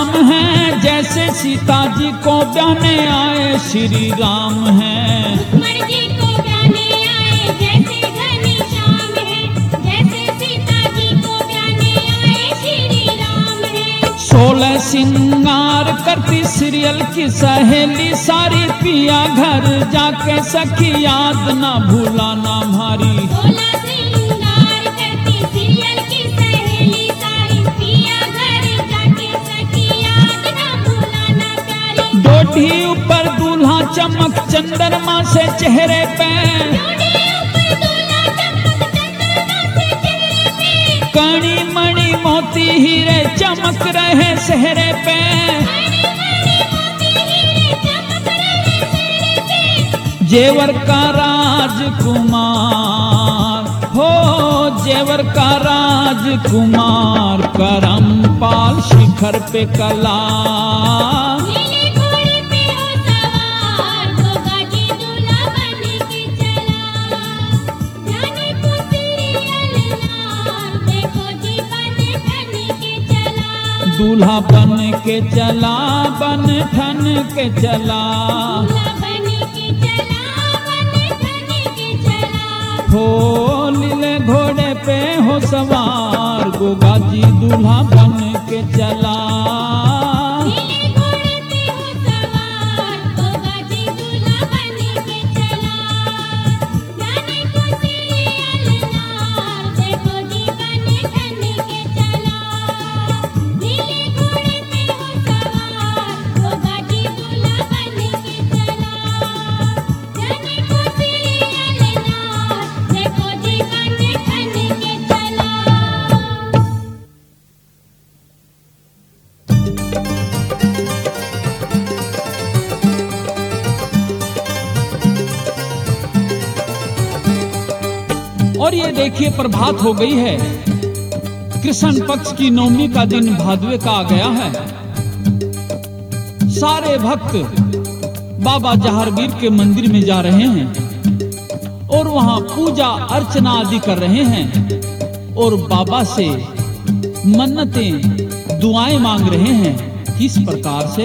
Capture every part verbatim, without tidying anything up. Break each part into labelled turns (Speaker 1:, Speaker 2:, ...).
Speaker 1: श्याम हैं, जैसे सीता जी को ब्याने आए श्री राम हैं।
Speaker 2: रुक्मण जी को ब्याने आए जैसे घनी श्याम है, जैसे सीता जी को ब्याने आए श्री राम है।
Speaker 1: सोलह सिंगार करती सीरियल की सहेली सारी, पिया घर जाके सखी याद ना भूलाना भारी।
Speaker 2: सोलह सिंगार करती सीरियल की सहेली सारी, पिया घर जाके सखी याद ना भूलाना प्यारी।
Speaker 1: डोटी ऊपर दूल्हा चमक चंद्रमा से चेहरे पे,
Speaker 2: डोली ऊपर दूल्हा चमक चंद्रमा से चेहरे पे,
Speaker 1: कणी मणि मोती हीरे चमक रहे सेहरे पे।
Speaker 2: मणि मणि मोती हीरे चमक रहे चेहरे पे।
Speaker 1: जेवर का राजकुमार हो, जेवर का राजकुमार करमपाल शिखर पे कला।
Speaker 2: नीले घोड़े पे हो सवार, गोगा जी दूल्हा बन के चला। जाने को सीरियल लाल, देखो जी बन ठन के चला।
Speaker 1: दूल्हा बन के चला, बन ठन के चला।
Speaker 2: दूल्हा बन के चला, बन ठन के चला।
Speaker 1: हो लीले घोड़े पे हो सवार, गोगा जी दूल्हा बन के चला।
Speaker 2: नीले घोड़े पे हो सवार, गोगा जी दूल्हा बन के चला। जाने को सीरियल लाल, देखो जी बन ठन के चला। नीले घोड़े पे हो सवार, गोगा जी दूल्हा बन के चला। जाने को सीरियल लाल, देखो जी बन ठन के चला।
Speaker 1: और ये देखिए प्रभात हो गई है, कृष्ण पक्ष की नवमी का दिन भादवे का आ गया है। सारे भक्त बाबा जहारवीर के मंदिर में जा रहे हैं और वहां पूजा अर्चना आदि कर रहे हैं और बाबा से मन्नतें दुआएं मांग रहे हैं। किस प्रकार से?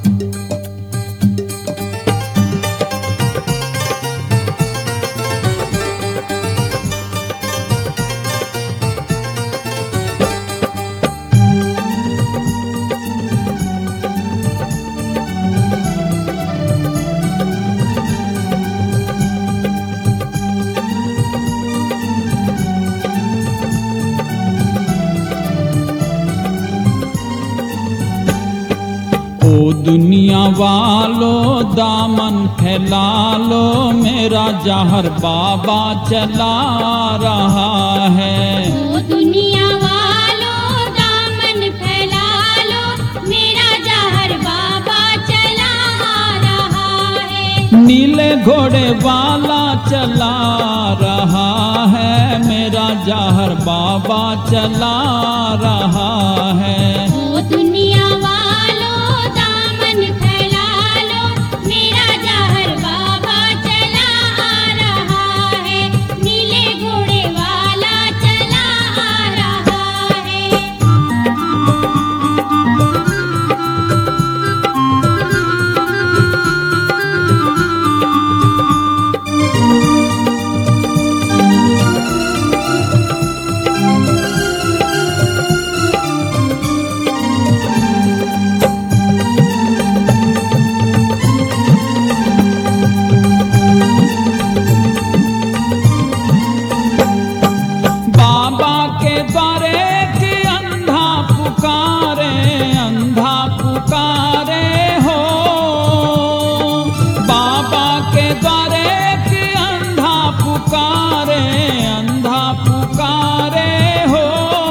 Speaker 1: ओ दुनिया वालों दामन फैला लो, मेरा जहर बाबा चला रहा है।
Speaker 2: ओ दुनिया वालों दामन फैला लो, मेरा जहर बाबा चला रहा है।
Speaker 1: नीले घोड़े वाला चला रहा है, मेरा जहर बाबा चला रहा है।
Speaker 2: ओ दुनिया वालों दामन फैला लो, मेरा जहर बाबा चला रहा है। नीले घोड़े वाला चला रहा है।
Speaker 1: बाबा के द्वारे के अंधा पुकारे, अंधा पुकारे हो। बाबा के द्वारे के अंधा पुकारे, अंधा पुकारे हो।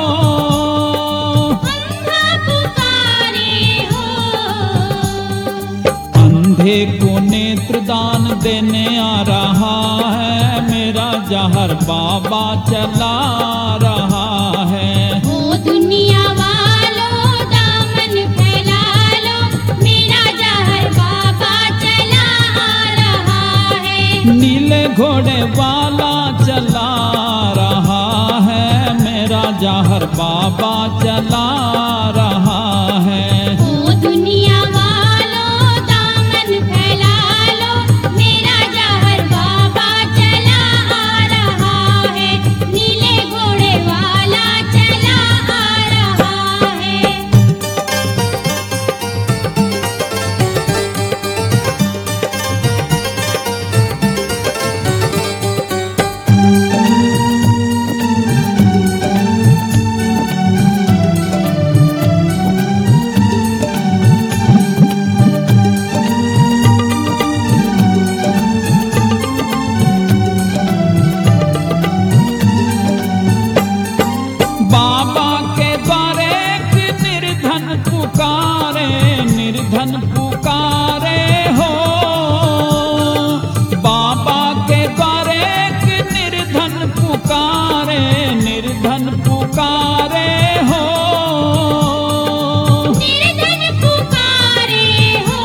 Speaker 2: अंधा पुकारे हो।
Speaker 1: अंधे को नेत्र दान देने आ रहा है, मेरा जहर बाबा चला रहा है।
Speaker 2: ओ दुनिया वालों दामन फैला लो, मेरा जहर बाबा चला रहा है।
Speaker 1: नीले घोड़े वाला चला रहा है, मेरा जहर बाबा चला रहा है।
Speaker 2: ओ
Speaker 1: निर्धन पुकारे हो, बाबा के द्वारे एक निर्धन पुकारे, निर्धन पुकारे हो,
Speaker 2: निर्धन पुकारे हो।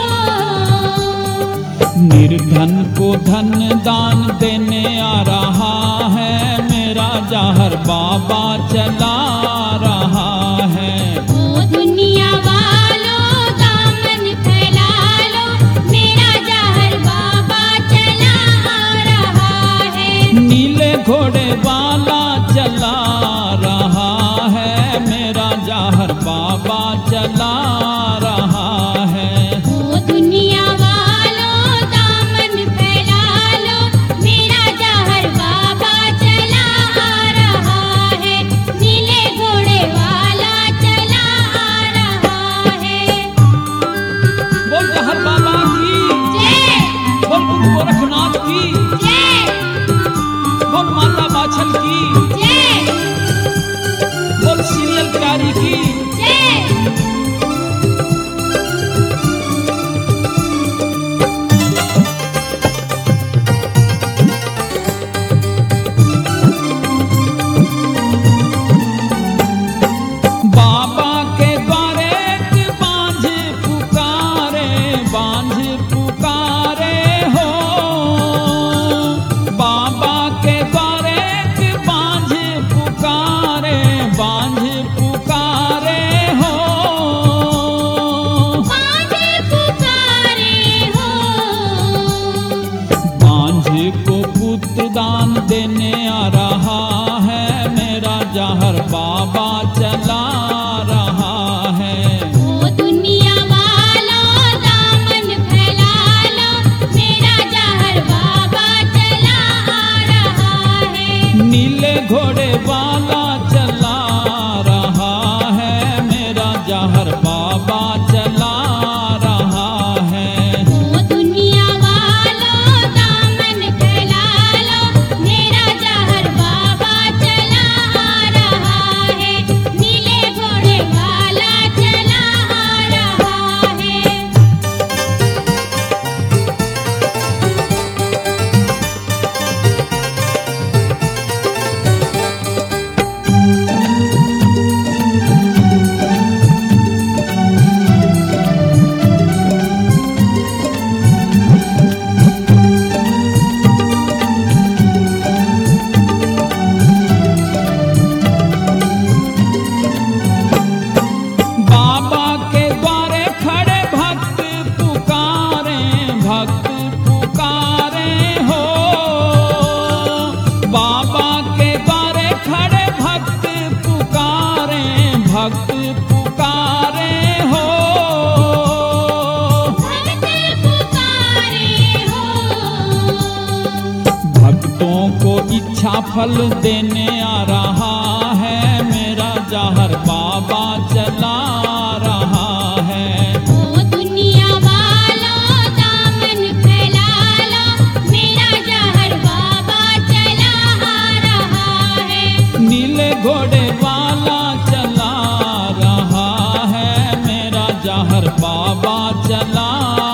Speaker 1: निर्धन को धन दान देने आ रहा है मेरा जाहर बाबा चला रहा है।
Speaker 2: ओ दुनिया वालों दामन फैला लो, मेरा जाहर बाबा चला रहा है।
Speaker 1: नीले घोड़े वाला चला रहा है मेरा जाहर बाबा चला रहा है।
Speaker 2: ओ दुनिया वालों दामन फैला लो, मेरा जाहर बाबा चला रहा है। नीले घोड़े वाला चला रहा है।
Speaker 1: बोल जाहर बाबा की
Speaker 2: जय,
Speaker 1: बोल गुरु गोरखनाथ की
Speaker 2: जय,
Speaker 1: बोल माता बाछल की
Speaker 2: जय,
Speaker 1: बोल सीरियल प्यारी की।
Speaker 2: जय।
Speaker 1: बाबा के द्वारे एक बांझ पुकारे, बांझ पुकारे हो, बाबा के द्वारे एक बांझ पुकारे, बांझ पुकारे हो,
Speaker 2: बांझ पुकारे हो।
Speaker 1: बांझ को पुत्र दान देने आ रहा है मेरा जाहर बाबा चला रहा है।
Speaker 2: ओ दुनिया वालों दामन फैला लो, मेरा जाहर बाबा चला रहा है।
Speaker 1: नीले घोड़े वाला चला रहा है मेरा जाहर बाबा चला रहा है।
Speaker 2: ओ दुनिया वालों दामन फैला लो, मेरा जाहर बाबा चला रहा है। नीले घोड़े वाला चला रहा है।
Speaker 1: बाबा के द्वारे खड़े भक्त पुकारे, भक्त पुकारे हो, बाबा के द्वारे खड़े भक्त पुकारे, भक्त पुकारे हो,
Speaker 2: भक्त पुकारे हो।
Speaker 1: भक्तों को इच्छा फल देने आ रहा है मेरा जाहर बाबा चला रहा है।
Speaker 2: ओ दुनिया वालों दामन फैला लो, मेरा जाहर बाबा चला रहा है।
Speaker 1: नीले घोड़े वाला चला रहा है मेरा जाहर बाबा चला